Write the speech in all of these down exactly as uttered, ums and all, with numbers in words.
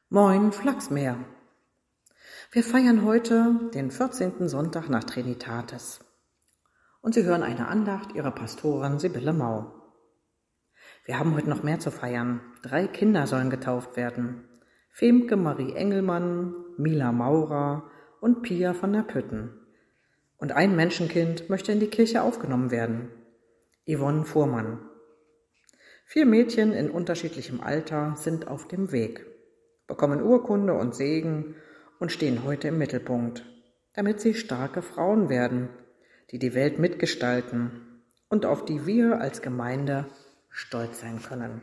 Moin Flachsmeer. Wir feiern heute den vierzehnten Sonntag nach Trinitatis und Sie hören eine Andacht Ihrer Pastorin Sibylle Mau. Wir haben heute noch mehr zu feiern. Drei Kinder sollen getauft werden. Femke Marie Engelmann, Mila Maurer und Pia von der Pütten. Und ein Menschenkind möchte in die Kirche aufgenommen werden. Yvonne Fuhrmann. Vier Mädchen in unterschiedlichem Alter sind auf dem Weg, bekommen Urkunde und Segen und stehen heute im Mittelpunkt, damit sie starke Frauen werden, die die Welt mitgestalten und auf die wir als Gemeinde stolz sein können.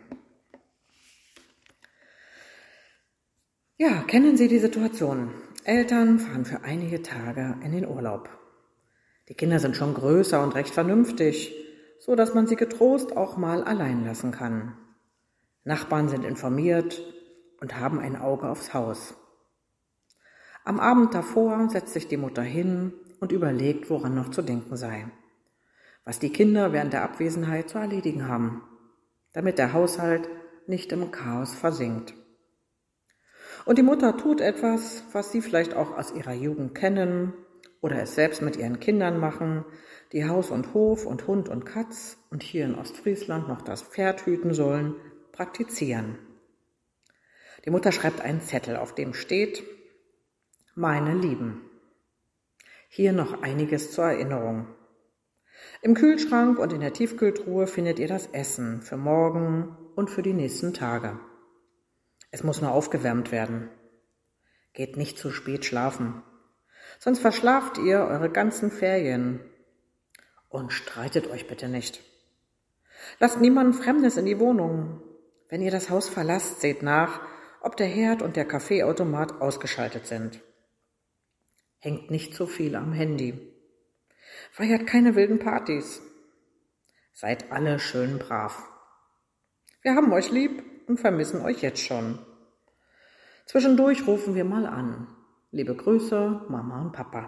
Ja, kennen Sie die Situation? Eltern fahren für einige Tage in den Urlaub. Die Kinder sind schon größer und recht vernünftig, so dass man sie getrost auch mal allein lassen kann. Nachbarn sind informiert und haben ein Auge aufs Haus. Am Abend davor setzt sich die Mutter hin und überlegt, woran noch zu denken sei, was die Kinder während der Abwesenheit zu erledigen haben, damit der Haushalt nicht im Chaos versinkt. Und die Mutter tut etwas, was Sie vielleicht auch aus ihrer Jugend kennen oder es selbst mit ihren Kindern machen, die Haus und Hof und Hund und Katz und hier in Ostfriesland noch das Pferd hüten sollen, praktizieren. Die Mutter schreibt einen Zettel, auf dem steht: Meine Lieben. Hier noch einiges zur Erinnerung. Im Kühlschrank und in der Tiefkühltruhe findet ihr das Essen für morgen und für die nächsten Tage. Es muss nur aufgewärmt werden. Geht nicht zu spät schlafen, sonst verschlaft ihr eure ganzen Ferien. Und streitet euch bitte nicht. Lasst niemanden Fremdes in die Wohnung. Wenn ihr das Haus verlasst, seht nach, ob der Herd und der Kaffeeautomat ausgeschaltet sind. Hängt nicht zu viel am Handy. Feiert keine wilden Partys. Seid alle schön brav. Wir haben euch lieb und vermissen euch jetzt schon. Zwischendurch rufen wir mal an. Liebe Grüße, Mama und Papa.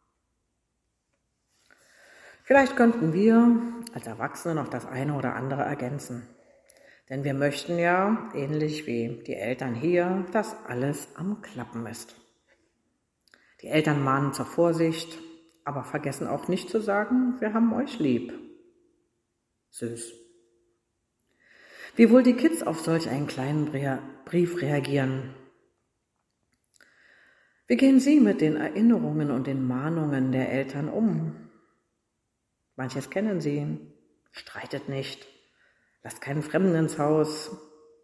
Vielleicht könnten wir als Erwachsene noch das eine oder andere ergänzen. Denn wir möchten ja, ähnlich wie die Eltern hier, dass alles am Klappen ist. Die Eltern mahnen zur Vorsicht, aber vergessen auch nicht zu sagen, wir haben euch lieb. Süß. Wie wohl die Kids auf solch einen kleinen Brief reagieren? Wie gehen Sie mit den Erinnerungen und den Mahnungen der Eltern um? Manches kennen Sie. Streitet nicht. Lasst keinen Fremden ins Haus.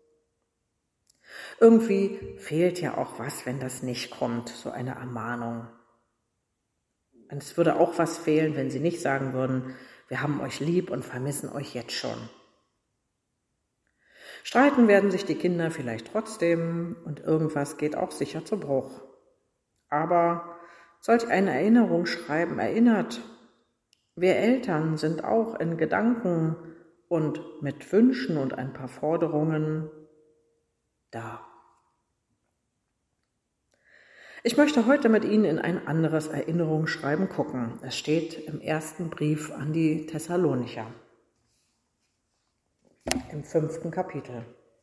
Irgendwie fehlt ja auch was, wenn das nicht kommt, so eine Ermahnung. Und es würde auch was fehlen, wenn Sie nicht sagen würden, wir haben euch lieb und vermissen euch jetzt schon. Streiten werden sich die Kinder vielleicht trotzdem und irgendwas geht auch sicher zu Bruch. Aber solch ein Erinnerungsschreiben erinnert, wir Eltern sind auch in Gedanken und mit Wünschen und ein paar Forderungen da. Ich möchte heute mit Ihnen in ein anderes Erinnerungsschreiben gucken. Es steht im ersten Brief an die Thessalonicher, im fünften Kapitel.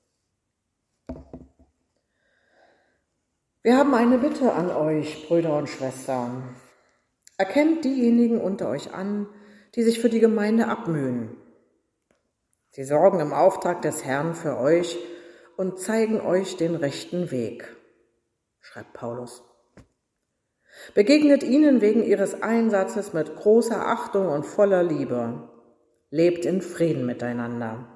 Wir haben eine Bitte an euch, Brüder und Schwestern. Erkennt diejenigen unter euch an, die sich für die Gemeinde abmühen. Sie sorgen im Auftrag des Herrn für euch und zeigen euch den rechten Weg, schreibt Paulus. Begegnet ihnen wegen ihres Einsatzes mit großer Achtung und voller Liebe. Lebt in Frieden miteinander.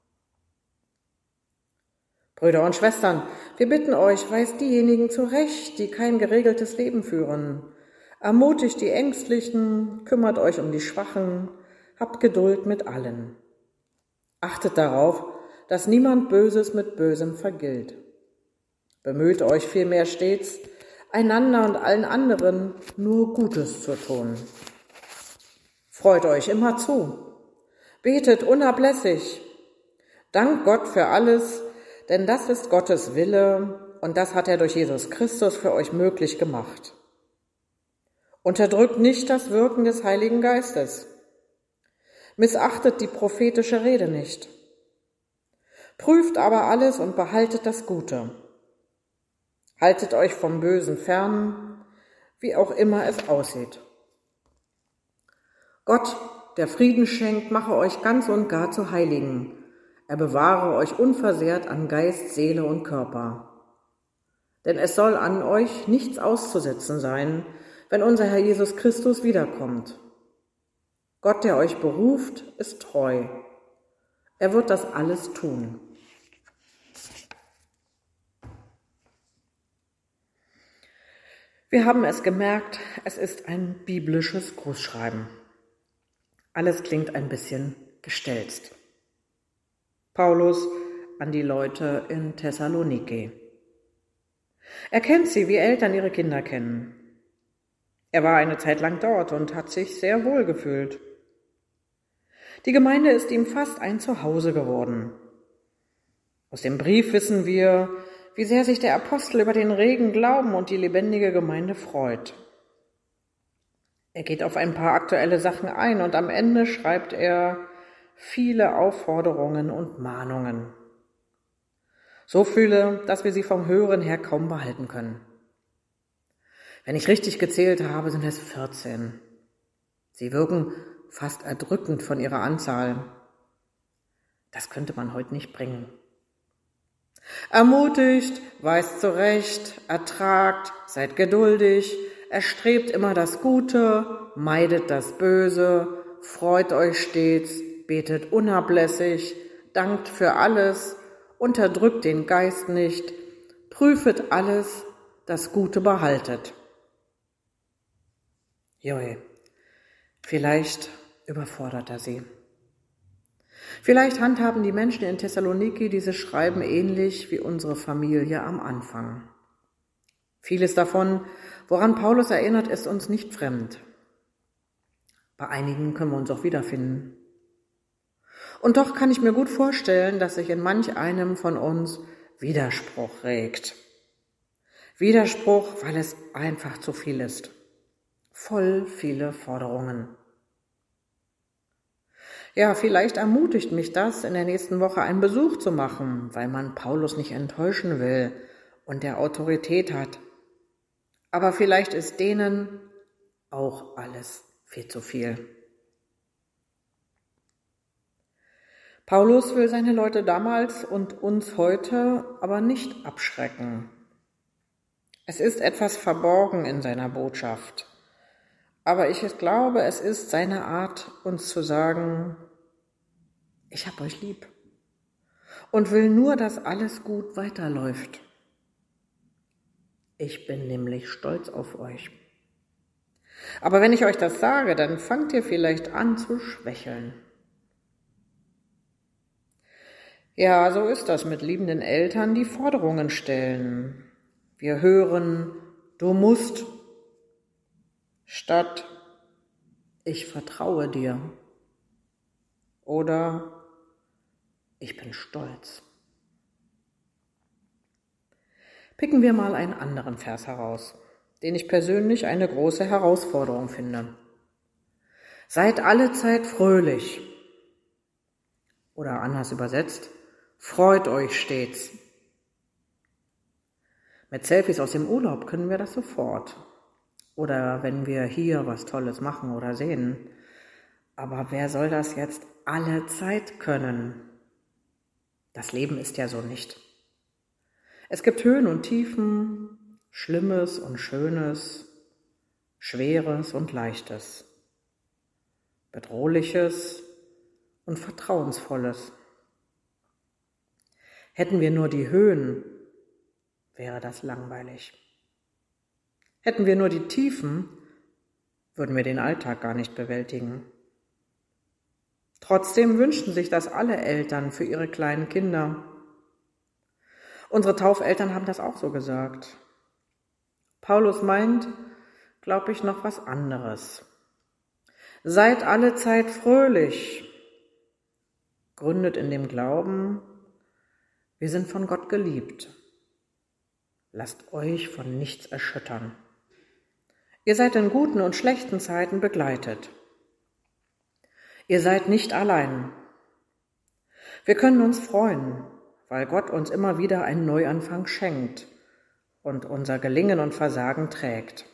Brüder und Schwestern, wir bitten euch, weist diejenigen zurecht, die kein geregeltes Leben führen. Ermutigt die Ängstlichen, kümmert euch um die Schwachen, habt Geduld mit allen. Achtet darauf, dass niemand Böses mit Bösem vergilt. Bemüht euch vielmehr stets, einander und allen anderen nur Gutes zu tun. Freut euch immer zu, betet unablässig, dankt Gott für alles, denn das ist Gottes Wille und das hat er durch Jesus Christus für euch möglich gemacht. Unterdrückt nicht das Wirken des Heiligen Geistes. Missachtet die prophetische Rede nicht. Prüft aber alles und behaltet das Gute. Haltet euch vom Bösen fern, wie auch immer es aussieht. Gott, der Frieden schenkt, mache euch ganz und gar zu Heiligen. Er bewahre euch unversehrt an Geist, Seele und Körper. Denn es soll an euch nichts auszusetzen sein, wenn unser Herr Jesus Christus wiederkommt. Gott, der euch beruft, ist treu. Er wird das alles tun. Wir haben es gemerkt, es ist ein biblisches Grußschreiben. Alles klingt ein bisschen gestelzt. Paulus an die Leute in Thessaloniki. Er kennt sie, wie Eltern ihre Kinder kennen. Er war eine Zeit lang dort und hat sich sehr wohl gefühlt. Die Gemeinde ist ihm fast ein Zuhause geworden. Aus dem Brief wissen wir, wie sehr sich der Apostel über den regen Glauben und die lebendige Gemeinde freut. Er geht auf ein paar aktuelle Sachen ein und am Ende schreibt er viele Aufforderungen und Mahnungen. So viele, dass wir sie vom Hören her kaum behalten können. Wenn ich richtig gezählt habe, sind es vierzehn. Sie wirken fast erdrückend von ihrer Anzahl. Das könnte man heute nicht bringen. Ermutigt, weist zurecht, ertragt, seid geduldig, erstrebt immer das Gute, meidet das Böse, freut euch stets, betet unablässig, dankt für alles, unterdrückt den Geist nicht, prüfet alles, das Gute behaltet. Joi, vielleicht überfordert er sie. Vielleicht handhaben die Menschen in Thessaloniki dieses Schreiben ähnlich wie unsere Familie am Anfang. Vieles davon, woran Paulus erinnert, ist uns nicht fremd. Bei einigen können wir uns auch wiederfinden. Und doch kann ich mir gut vorstellen, dass sich in manch einem von uns Widerspruch regt. Widerspruch, weil es einfach zu viel ist. Voll viele Forderungen. Ja, vielleicht ermutigt mich das, in der nächsten Woche einen Besuch zu machen, weil man Paulus nicht enttäuschen will und der Autorität hat. Aber vielleicht ist denen auch alles viel zu viel. Paulus will seine Leute damals und uns heute aber nicht abschrecken. Es ist etwas verborgen in seiner Botschaft. Aber ich glaube, es ist seine Art, uns zu sagen, ich hab euch lieb und will nur, dass alles gut weiterläuft. Ich bin nämlich stolz auf euch. Aber wenn ich euch das sage, dann fangt ihr vielleicht an zu schwächeln. Ja, so ist das mit liebenden Eltern, die Forderungen stellen. Wir hören, du musst, statt ich vertraue dir oder ich bin stolz. Picken wir mal einen anderen Vers heraus, den ich persönlich eine große Herausforderung finde. Seid allezeit fröhlich oder anders übersetzt, freut euch stets. Mit Selfies aus dem Urlaub können wir das sofort. Oder wenn wir hier was Tolles machen oder sehen. Aber wer soll das jetzt alle Zeit können? Das Leben ist ja so nicht. Es gibt Höhen und Tiefen, Schlimmes und Schönes, Schweres und Leichtes, Bedrohliches und Vertrauensvolles. Hätten wir nur die Höhen, wäre das langweilig. Hätten wir nur die Tiefen, würden wir den Alltag gar nicht bewältigen. Trotzdem wünschten sich das alle Eltern für ihre kleinen Kinder. Unsere Taufeltern haben das auch so gesagt. Paulus meint, glaube ich, noch was anderes. Seid allezeit fröhlich, gründet in dem Glauben, wir sind von Gott geliebt. Lasst euch von nichts erschüttern. Ihr seid in guten und schlechten Zeiten begleitet. Ihr seid nicht allein. Wir können uns freuen, weil Gott uns immer wieder einen Neuanfang schenkt und unser Gelingen und Versagen trägt.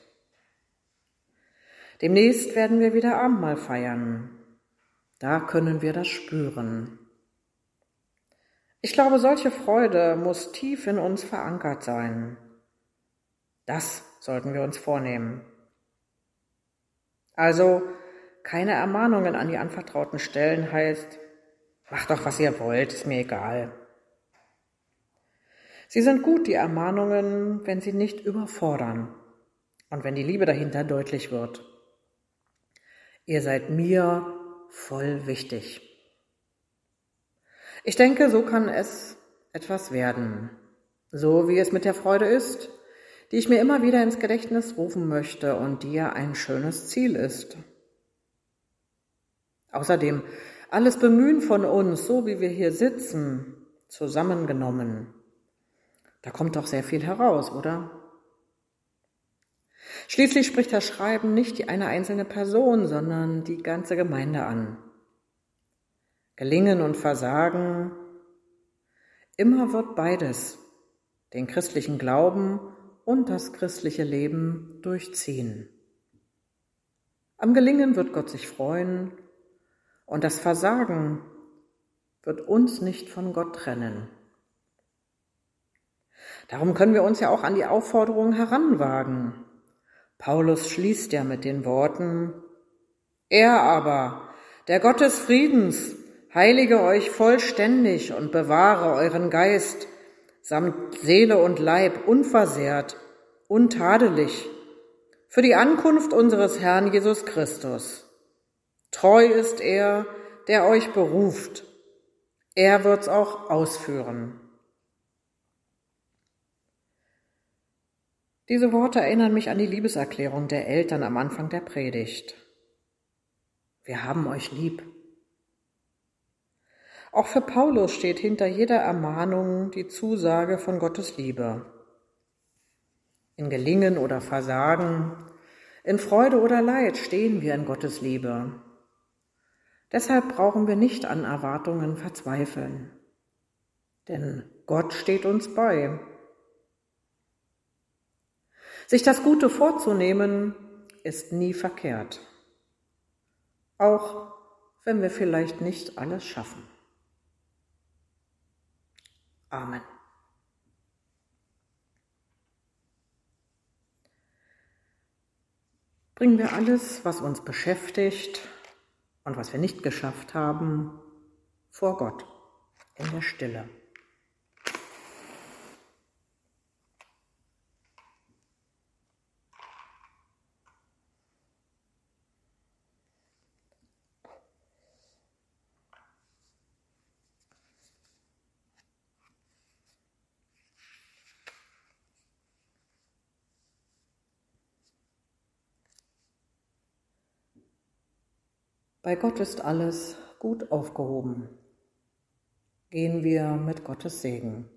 Demnächst werden wir wieder Abendmahl feiern. Da können wir das spüren. Ich glaube, solche Freude muss tief in uns verankert sein. Das sollten wir uns vornehmen. Also keine Ermahnungen an die anvertrauten Stellen heißt, macht doch, was ihr wollt, ist mir egal. Sie sind gut, die Ermahnungen, wenn sie nicht überfordern und wenn die Liebe dahinter deutlich wird. Ihr seid mir voll wichtig. Ich denke, so kann es etwas werden, so wie es mit der Freude ist, die ich mir immer wieder ins Gedächtnis rufen möchte und die ja ein schönes Ziel ist. Außerdem, alles Bemühen von uns, so wie wir hier sitzen, zusammengenommen, da kommt doch sehr viel heraus, oder? Schließlich spricht das Schreiben nicht die eine einzelne Person, sondern die ganze Gemeinde an. Gelingen und Versagen, immer wird beides, den christlichen Glauben und das christliche Leben durchziehen. Am Gelingen wird Gott sich freuen und das Versagen wird uns nicht von Gott trennen. Darum können wir uns ja auch an die Aufforderung heranwagen. Paulus schließt ja mit den Worten, er aber, der Gott des Friedens, heilige euch vollständig und bewahre euren Geist samt Seele und Leib unversehrt, untadelig, für die Ankunft unseres Herrn Jesus Christus. Treu ist er, der euch beruft. Er wird's auch ausführen. Diese Worte erinnern mich an die Liebeserklärung der Eltern am Anfang der Predigt. Wir haben euch lieb. Auch für Paulus steht hinter jeder Ermahnung die Zusage von Gottes Liebe. In Gelingen oder Versagen, in Freude oder Leid stehen wir in Gottes Liebe. Deshalb brauchen wir nicht an Erwartungen verzweifeln, denn Gott steht uns bei. Sich das Gute vorzunehmen, ist nie verkehrt, auch wenn wir vielleicht nicht alles schaffen. Amen. Bringen wir alles, was uns beschäftigt und was wir nicht geschafft haben, vor Gott in der Stille. Bei Gott ist alles gut aufgehoben. Gehen wir mit Gottes Segen.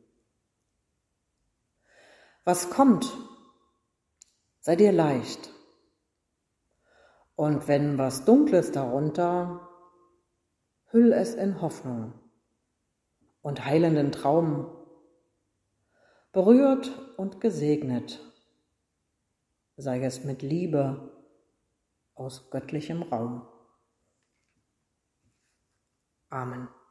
Was kommt, sei dir leicht. Und wenn was Dunkles darunter, hüll es in Hoffnung und heilenden Traum, berührt und gesegnet, sei es mit Liebe aus göttlichem Raum. Amen.